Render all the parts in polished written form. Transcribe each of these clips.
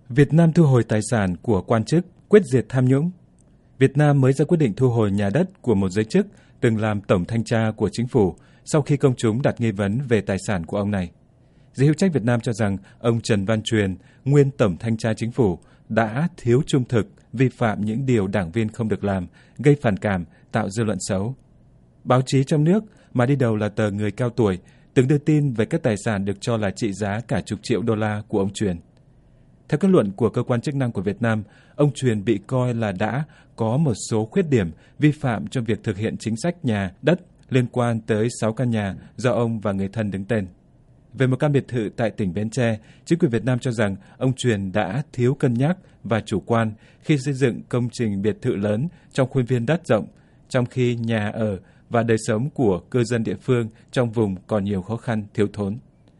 Việt Nam thu hồi tài sản của quan chức, quyết diệt tham nhũng. Việt Nam mới ra quyết định thu hồi nhà đất của một giới chức từng làm tổng thanh tra của chính phủ sau khi công chúng đặt nghi vấn về tài sản của ông này. Giới hữu trách Việt Nam cho rằng ông Trần Văn Truyền, nguyên tổng thanh tra chính phủ, đã thiếu trung thực, vi phạm những điều đảng viên không được làm, gây phản cảm, tạo dư luận xấu. Báo chí trong nước, mà đi đầu là tờ Người Cao Tuổi, từng đưa tin về các tài sản được cho là trị giá cả chục triệu đô la của ông Truyền. Theo kết luận của cơ quan chức năng của Việt Nam, ông Truyền bị coi là đã có một số khuyết điểm vi phạm trong việc thực hiện chính sách nhà, đất liên quan tới 6 căn nhà do ông và người thân đứng tên. Về một căn biệt thự tại tỉnh Bến Tre, chính quyền Việt Nam cho rằng ông Truyền đã thiếu cân nhắc và chủ quan khi xây dựng công trình biệt thự lớn trong khuôn viên đất rộng, trong khi nhà ở và đời sống của cư dân địa phương trong vùng còn nhiều khó khăn, thiếu thốn.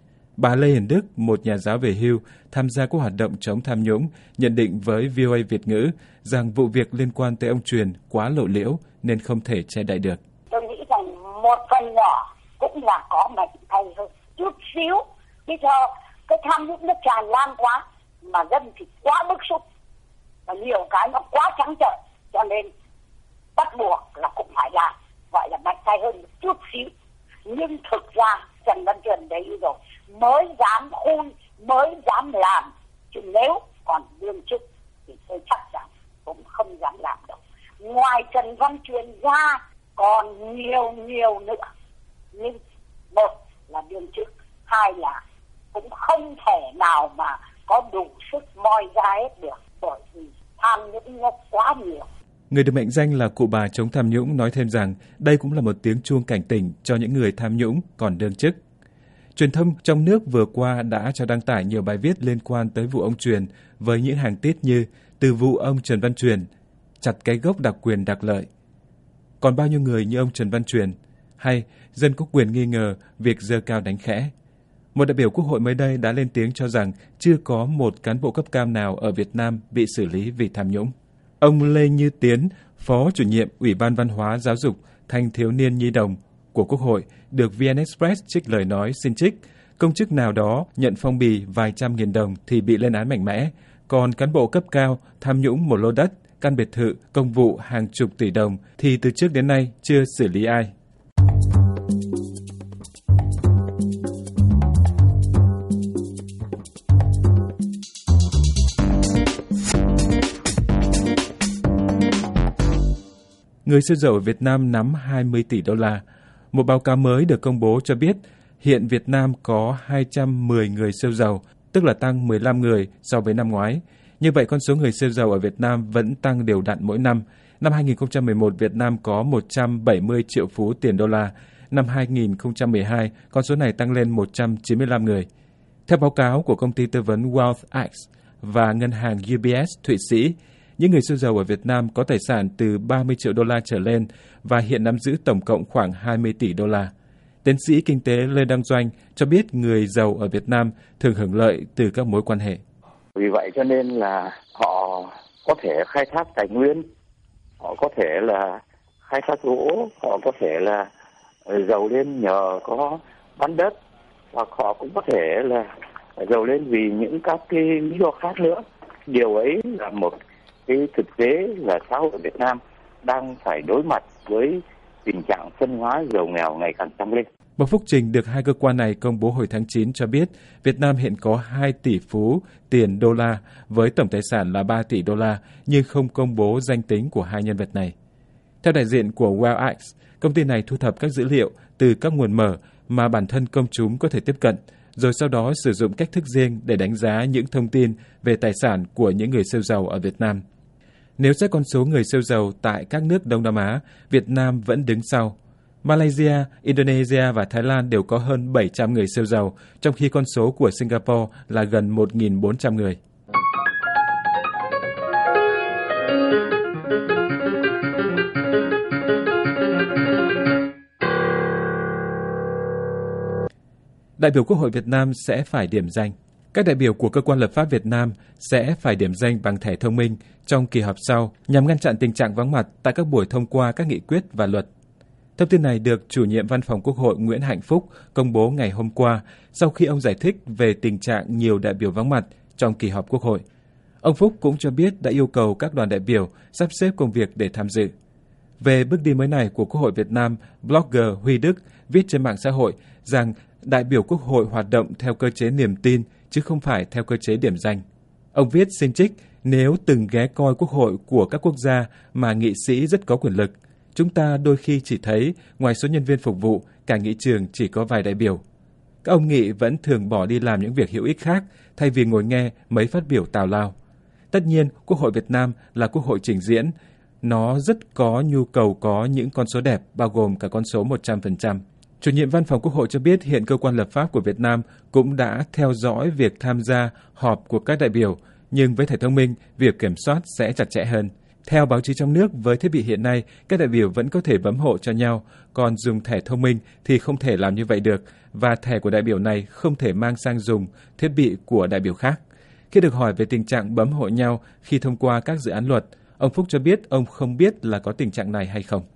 Bà Lê Hiền Đức, một nhà giáo về hưu, tham gia các hoạt động chống tham nhũng, nhận định với VOA Việt ngữ rằng vụ việc liên quan tới ông Truyền quá lộ liễu nên không thể che đậy được. Tôi nghĩ rằng một phần nhỏ cũng là có mạnh tay hơn, chút xíu. Bây giờ cái tham nhũng nó tràn lan quá, mà dân thì quá bức xúc, và nhiều cái nó quá trắng trợn, cho nên bắt buộc là cũng phải làm, gọi là mạnh tay hơn một chút xíu. Nhưng thực ra Trần Văn Truyền đấy rồi mới dám khui, mới dám làm, chứ nếu còn đương chức thì tôi chắc rằng cũng không dám làm đâu. Ngoài Trần Văn Truyền ra còn nhiều nữa, nhưng một là đương chức, hai là cũng không thể nào mà có đủ sức moi ra hết được, bởi vì tham nhũng nó quá nhiều. Người được mệnh danh là cụ bà chống tham nhũng nói thêm rằng đây cũng là một tiếng chuông cảnh tỉnh cho những người tham nhũng còn đương chức. Truyền thông trong nước vừa qua đã cho đăng tải nhiều bài viết liên quan tới vụ ông Truyền với những hàng tít như từ vụ ông Trần Văn Truyền, chặt cái gốc đặc quyền đặc lợi. Còn bao nhiêu người như ông Trần Văn Truyền, hay dân có quyền nghi ngờ việc giơ cao đánh khẽ. Một đại biểu Quốc hội mới đây đã lên tiếng cho rằng chưa có một cán bộ cấp cao nào ở Việt Nam bị xử lý vì tham nhũng. Ông Lê Như Tiến, Phó Chủ nhiệm Ủy ban Văn hóa Giáo dục Thanh thiếu niên Nhi đồng của Quốc hội, được VN Express trích lời nói xin trích, công chức nào đó nhận phong bì vài trăm nghìn đồng thì bị lên án mạnh mẽ, còn cán bộ cấp cao tham nhũng một lô đất, căn biệt thự, công vụ hàng chục tỷ đồng thì từ trước đến nay chưa xử lý ai. Người siêu giàu ở Việt Nam nắm 20 tỷ đô la. Một báo cáo mới được công bố cho biết hiện Việt Nam có 210 người siêu giàu, tức là tăng 15 người so với năm ngoái. Như vậy, con số người siêu giàu ở Việt Nam vẫn tăng đều đặn mỗi năm. Năm 2011, Việt Nam có 170 triệu phú tiền đô la. Năm 2012, con số này tăng lên 195 người. Theo báo cáo của công ty tư vấn WealthX và ngân hàng UBS Thụy Sĩ, những người siêu giàu ở Việt Nam có tài sản từ 30 triệu đô la trở lên và hiện nắm giữ tổng cộng khoảng 20 tỷ đô la. Tiến sĩ kinh tế Lê Đăng Doanh cho biết người giàu ở Việt Nam thường hưởng lợi từ các mối quan hệ. Vì vậy cho nên là họ có thể khai thác tài nguyên, họ có thể là khai thác gỗ, họ có thể là giàu lên nhờ có bán đất, hoặc họ cũng có thể là giàu lên vì những các cái lý do khác nữa. Điều ấy là một cái thực tế là xã hội Việt Nam đang phải đối mặt với tình trạng phân hóa giàu nghèo ngày càng tăng lên. Một phúc trình được hai cơ quan này công bố hồi tháng 9 cho biết Việt Nam hiện có 2 tỷ phú tiền đô la với tổng tài sản là 3 tỷ đô la nhưng không công bố danh tính của hai nhân vật này. Theo đại diện của WealthX, công ty này thu thập các dữ liệu từ các nguồn mở mà bản thân công chúng có thể tiếp cận, rồi sau đó sử dụng cách thức riêng để đánh giá những thông tin về tài sản của những người siêu giàu ở Việt Nam. Nếu xét con số người siêu giàu tại các nước Đông Nam Á, Việt Nam vẫn đứng sau. Malaysia, Indonesia và Thái Lan đều có hơn 700 người siêu giàu, trong khi con số của Singapore là gần 1.400 người. Đại biểu Quốc hội Việt Nam sẽ phải điểm danh. Các đại biểu của cơ quan lập pháp Việt Nam sẽ phải điểm danh bằng thẻ thông minh trong kỳ họp sau nhằm ngăn chặn tình trạng vắng mặt tại các buổi thông qua các nghị quyết và luật. Thông tin này được chủ nhiệm Văn phòng Quốc hội Nguyễn Hạnh Phúc công bố ngày hôm qua sau khi ông giải thích về tình trạng nhiều đại biểu vắng mặt trong kỳ họp Quốc hội. Ông Phúc cũng cho biết đã yêu cầu các đoàn đại biểu sắp xếp công việc để tham dự. Về bước đi mới này của Quốc hội Việt Nam, blogger Huy Đức viết trên mạng xã hội rằng đại biểu Quốc hội hoạt động theo cơ chế niềm tin chứ không phải theo cơ chế điểm danh. Ông viết xin trích, nếu từng ghé coi Quốc hội của các quốc gia mà nghị sĩ rất có quyền lực, chúng ta đôi khi chỉ thấy ngoài số nhân viên phục vụ, cả nghị trường chỉ có vài đại biểu. Các ông nghị vẫn thường bỏ đi làm những việc hữu ích khác thay vì ngồi nghe mấy phát biểu tào lao. Tất nhiên, Quốc hội Việt Nam là quốc hội trình diễn. Nó rất có nhu cầu có những con số đẹp, bao gồm cả con số 100%. Chủ nhiệm Văn phòng Quốc hội cho biết hiện cơ quan lập pháp của Việt Nam cũng đã theo dõi việc tham gia họp của các đại biểu, nhưng với thẻ thông minh, việc kiểm soát sẽ chặt chẽ hơn. Theo báo chí trong nước, với thiết bị hiện nay, các đại biểu vẫn có thể bấm hộ cho nhau, còn dùng thẻ thông minh thì không thể làm như vậy được, và thẻ của đại biểu này không thể mang sang dùng thiết bị của đại biểu khác. Khi được hỏi về tình trạng bấm hộ nhau khi thông qua các dự án luật, ông Phúc cho biết ông không biết là có tình trạng này hay không.